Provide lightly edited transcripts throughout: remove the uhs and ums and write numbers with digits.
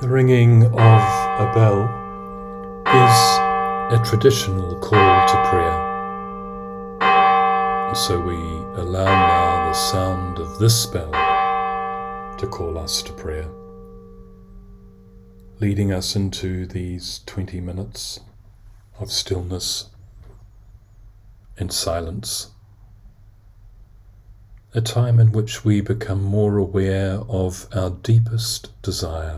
The ringing of a bell is a traditional call to prayer. And so we allow now the sound of this bell to call us to prayer, leading us into these 20 minutes of stillness and silence, a time in which we become more aware of our deepest desire,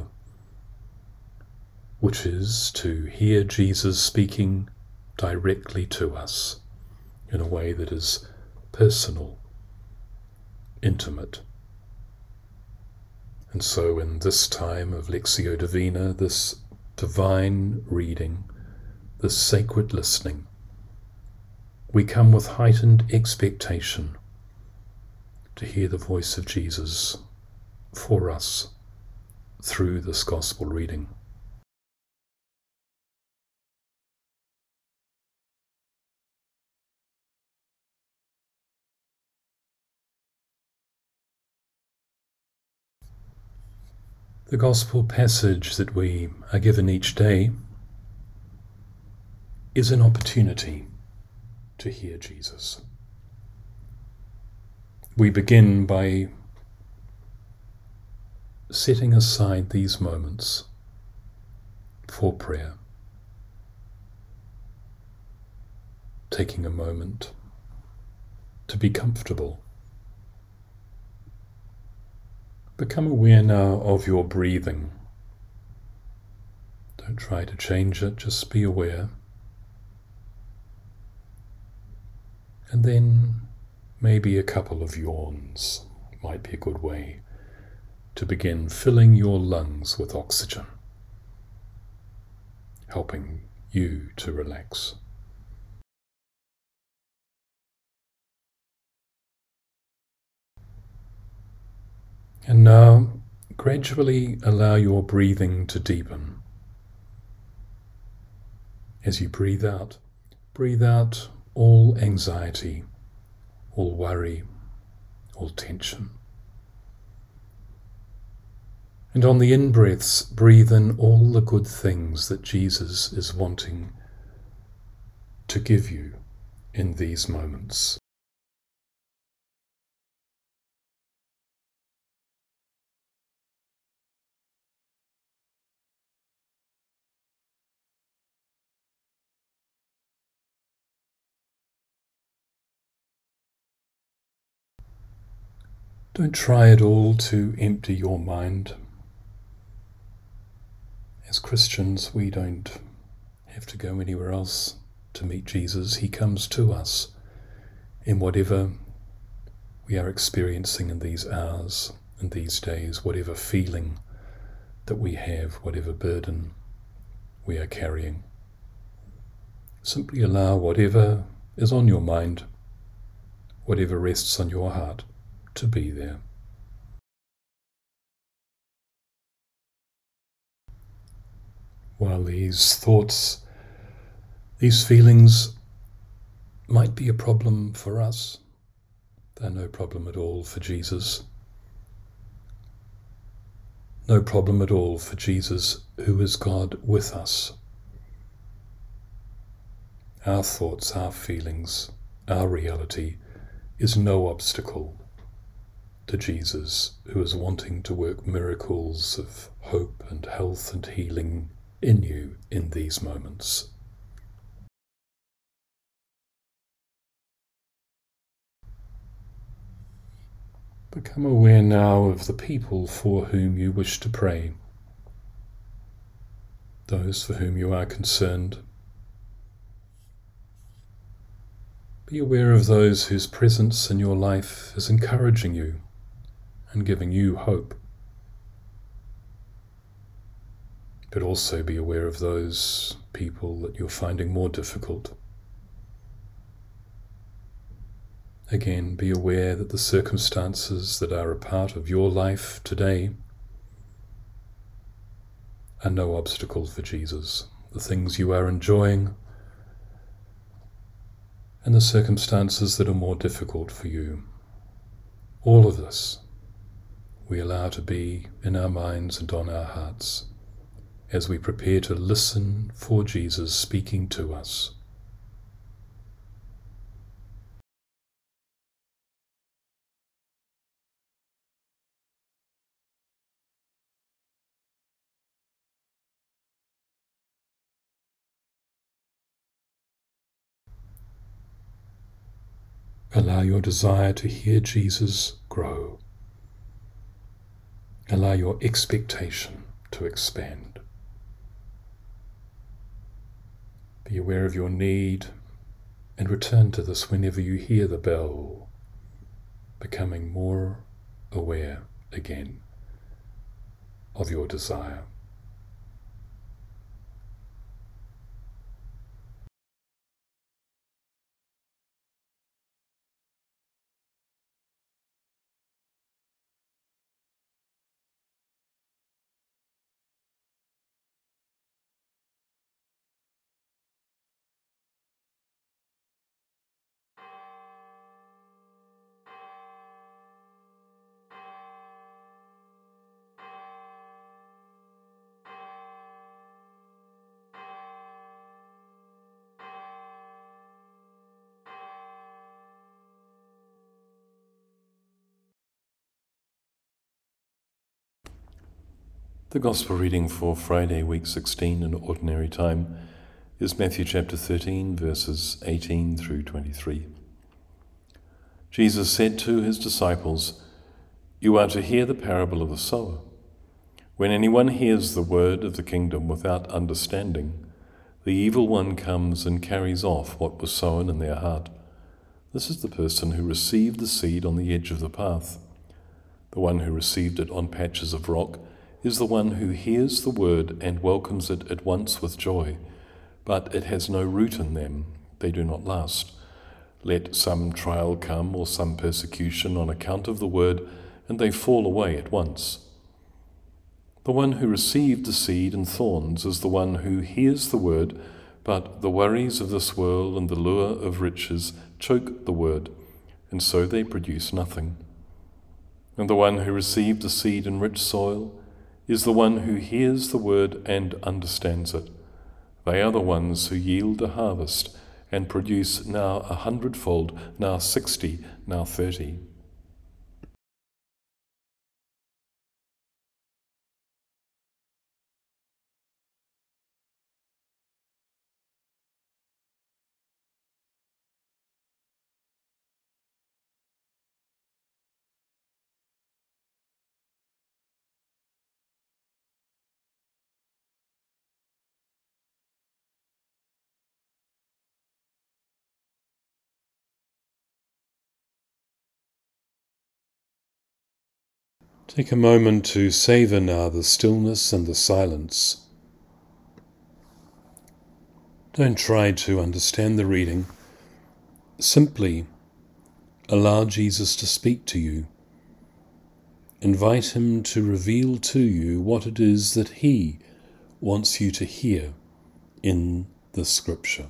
which is to hear Jesus speaking directly to us in a way that is personal, intimate. And so in this time of Lectio Divina, this divine reading, this sacred listening, we come with heightened expectation to hear the voice of Jesus for us through this gospel reading. The gospel passage that we are given each day is an opportunity to hear Jesus. We begin by setting aside these moments for prayer, taking a moment to be comfortable. Become aware now of your breathing. Don't try to change it, just be aware. And then maybe a couple of yawns might be a good way to begin filling your lungs with oxygen, helping you to relax. And now, gradually allow your breathing to deepen. As you breathe out all anxiety, all worry, all tension. And on the in-breaths, breathe in all the good things that Jesus is wanting to give you in these moments. Don't try at all to empty your mind. As Christians, we don't have to go anywhere else to meet Jesus. He comes to us in whatever we are experiencing in these hours and these days, whatever feeling that we have, whatever burden we are carrying. Simply allow whatever is on your mind, whatever rests on your heart, to be there. While these thoughts, these feelings might be a problem for us, they're no problem at all for Jesus. No problem at all for Jesus, who is God with us. Our thoughts, our feelings, our reality is no obstacle to Jesus, who is wanting to work miracles of hope and health and healing in you in these moments. Become aware now of the people for whom you wish to pray, those for whom you are concerned. Be aware of those whose presence in your life is encouraging you and giving you hope. But also be aware of those people that you're finding more difficult. Again, be aware that the circumstances that are a part of your life today are no obstacle for Jesus. The things you are enjoying and the circumstances that are more difficult for you. All of this we allow to be in our minds and on our hearts as we prepare to listen for Jesus speaking to us. Allow your desire to hear Jesus grow. Allow your expectation to expand. Be aware of your need and return to this whenever you hear the bell, becoming more aware again of your desire. The Gospel reading for Friday, week 16 in Ordinary Time is Matthew chapter 13, verses 18 through 23. Jesus said to his disciples, "You are to hear the parable of the sower. When anyone hears the word of the kingdom without understanding, the evil one comes and carries off what was sown in their heart. This is the person who received the seed on the edge of the path. The one who received it on patches of rock is the one who hears the word and welcomes it at once with joy, but it has no root in them. They do not last. Let some trial come or some persecution on account of the word, and they fall away at once. The one who received the seed and thorns is the one who hears the word, but the worries of this world and the lure of riches choke the word, and so they produce nothing. And the one who received the seed in rich soil is the one who hears the word and understands it. They are the ones who yield a harvest and produce now 100-fold, now 60, now 30. Take a moment to savor now the stillness and the silence. Don't try to understand the reading. Simply allow Jesus to speak to you. Invite him to reveal to you what it is that he wants you to hear in the scripture.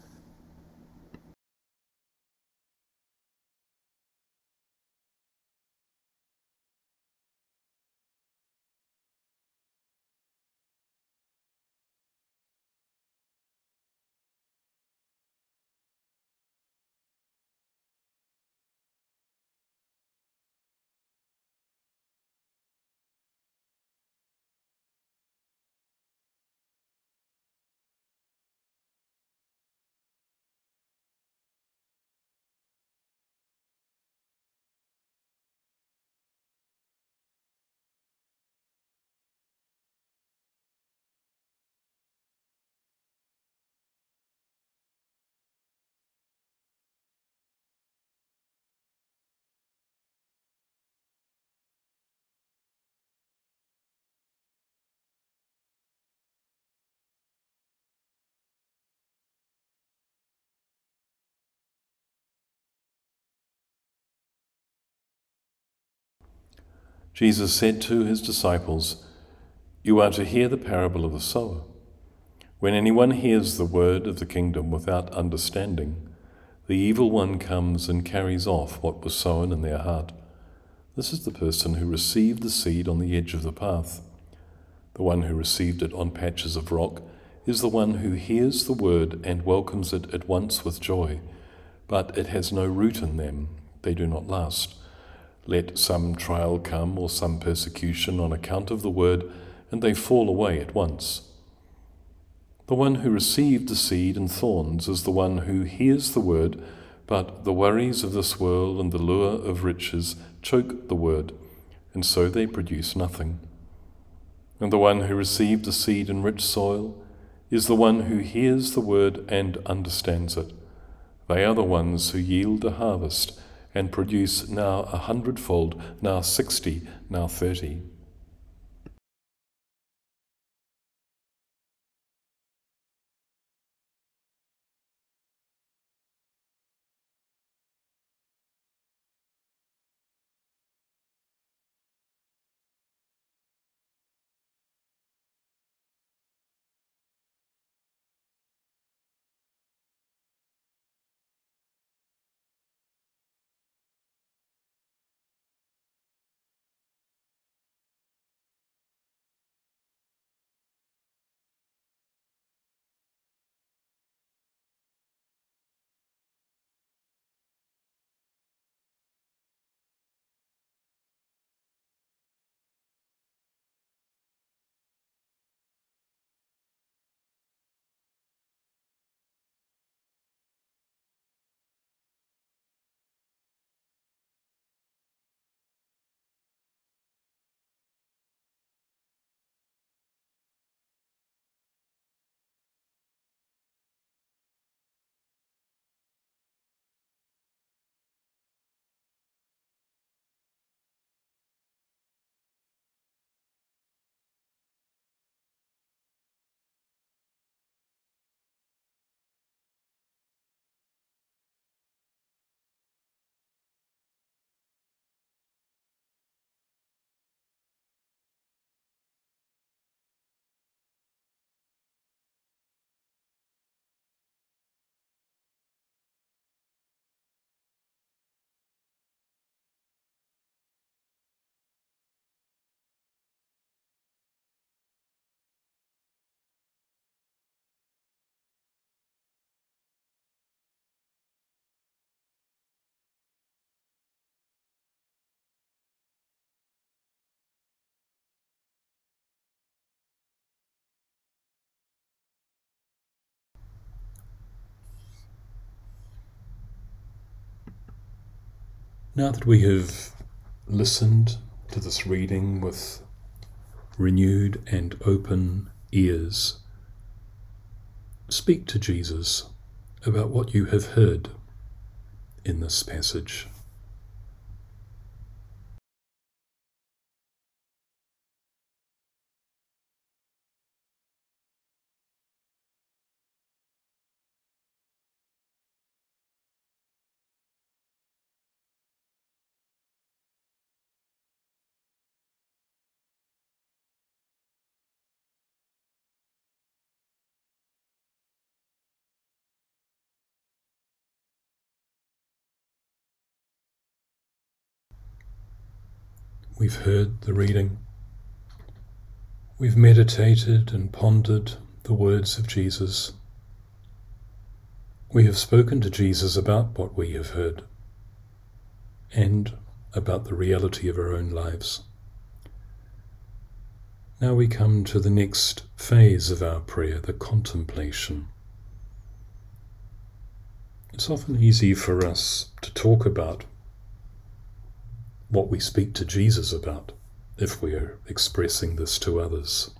Jesus said to his disciples, "You are to hear the parable of the sower. When anyone hears the word of the kingdom without understanding, the evil one comes and carries off what was sown in their heart. This is the person who received the seed on the edge of the path. The one who received it on patches of rock is the one who hears the word and welcomes it at once with joy, but it has no root in them. They do not last. Let some trial come or some persecution on account of the word, and they fall away at once. The one who received the seed and thorns is the one who hears the word, but the worries of this world and the lure of riches choke the word, and so they produce nothing. And the one who received the seed in rich soil is the one who hears the word and understands it. They are the ones who yield a harvest and produce now 100-fold, now 60, now 30. Now that we have listened to this reading with renewed and open ears, speak to Jesus about what you have heard in this passage. We've heard the reading. We've meditated and pondered the words of Jesus. We have spoken to Jesus about what we have heard and about the reality of our own lives. Now we come to the next phase of our prayer, the contemplation. It's often easy for us to talk about what we speak to Jesus about if we are expressing this to others.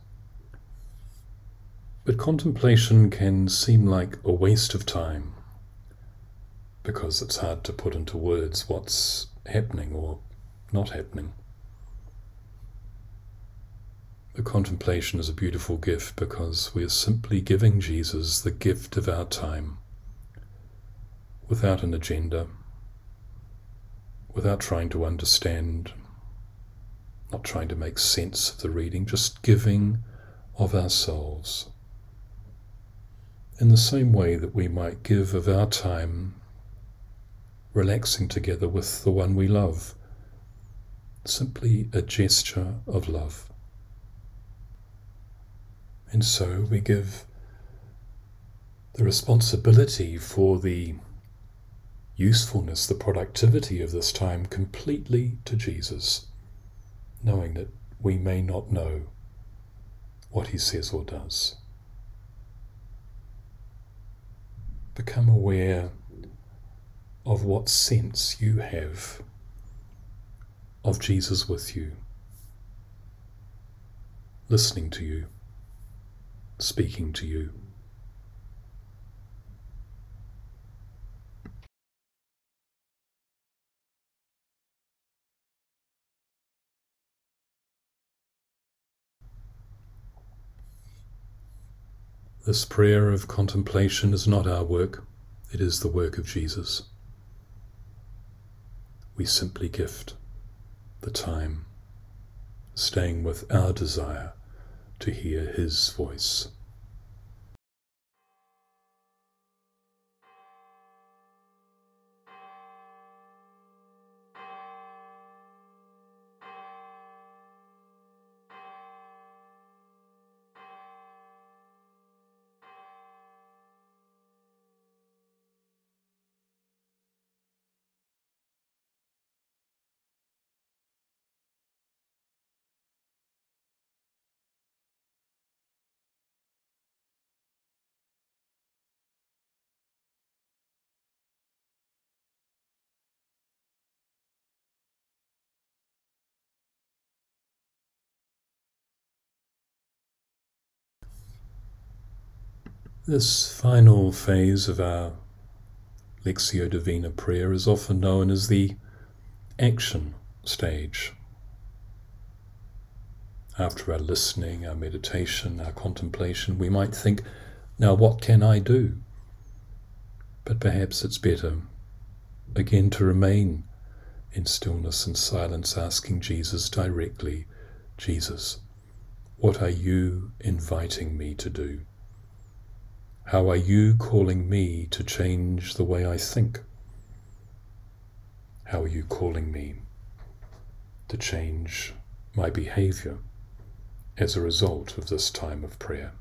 But contemplation can seem like a waste of time because it's hard to put into words what's happening or not happening. The contemplation is a beautiful gift because we are simply giving Jesus the gift of our time without an agenda, without trying to understand, not trying to make sense of the reading, just giving of ourselves. In the same way that we might give of our time relaxing together with the one we love, simply a gesture of love. And so we give the responsibility for the usefulness, the productivity of this time completely to Jesus, knowing that we may not know what he says or does. Become aware of what sense you have of Jesus with you, listening to you, speaking to you. This prayer of contemplation is not our work, it is the work of Jesus. We simply gift the time, staying with our desire to hear his voice. This final phase of our Lectio Divina prayer is often known as the action stage. After our listening, our meditation, our contemplation, we might think, now what can I do? But perhaps it's better, again, to remain in stillness and silence, asking Jesus directly, Jesus, what are you inviting me to do? How are you calling me to change the way I think? How are you calling me to change my behavior as a result of this time of prayer?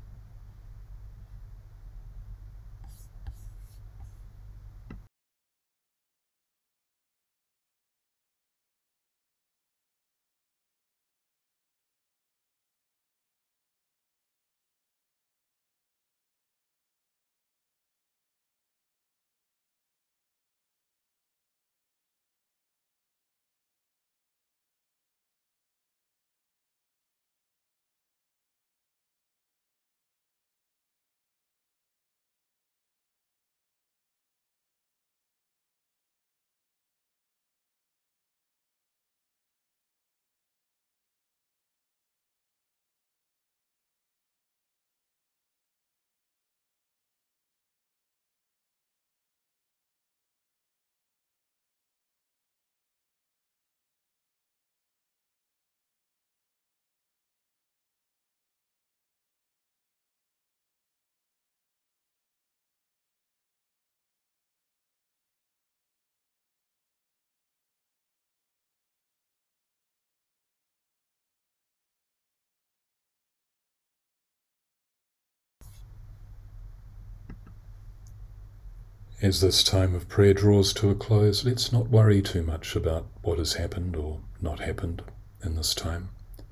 As this time of prayer draws to a close, let's not worry too much about what has happened or not happened in this time.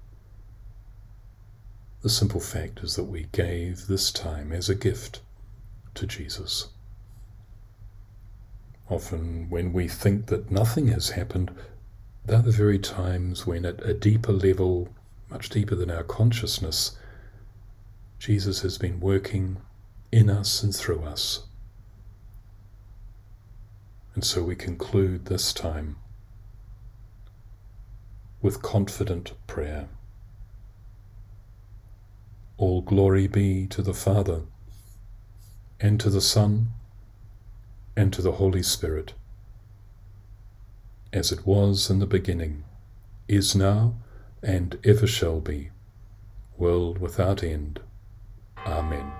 The simple fact is that we gave this time as a gift to Jesus. Often when we think that nothing has happened, they're the very times when at a deeper level, much deeper than our consciousness, Jesus has been working in us and through us. And so we conclude this time with confident prayer. All glory be to the Father, and to the Son, and to the Holy Spirit, as it was in the beginning, is now, and ever shall be, world without end. Amen.